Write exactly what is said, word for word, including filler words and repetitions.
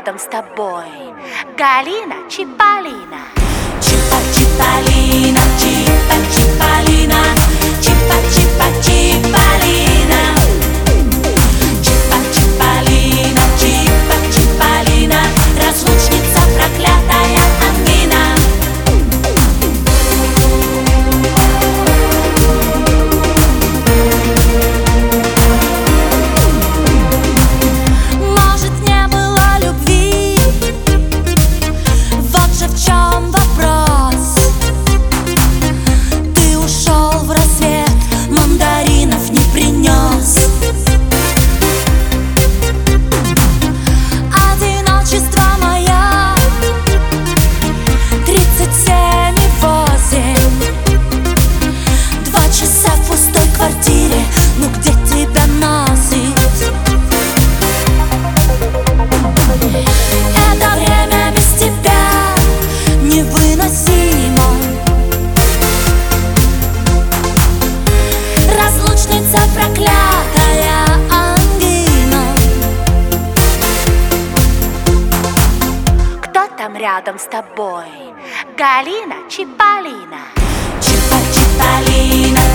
рядом с тобой? Галина Чиполлино. Чипа Чиполлино, Чипа Чиполлино, Чипа Чипа Чиполлино. Чипа Чиполлино, Чипа Чиполлино, разлучница проклятая ангина. Может, не было любви, вот же в чем вопрос. Ты ушел в рассвет, мандаринов не принес. Одиночество мое, тридцать семь и восемь. Два часа в пустой квартире, ну где тебя носит? Это время без тебя невыносимо. Разлучница проклятая ангина. Кто там рядом с тобой? Галина Чиполлино. Чипа Чиполлино,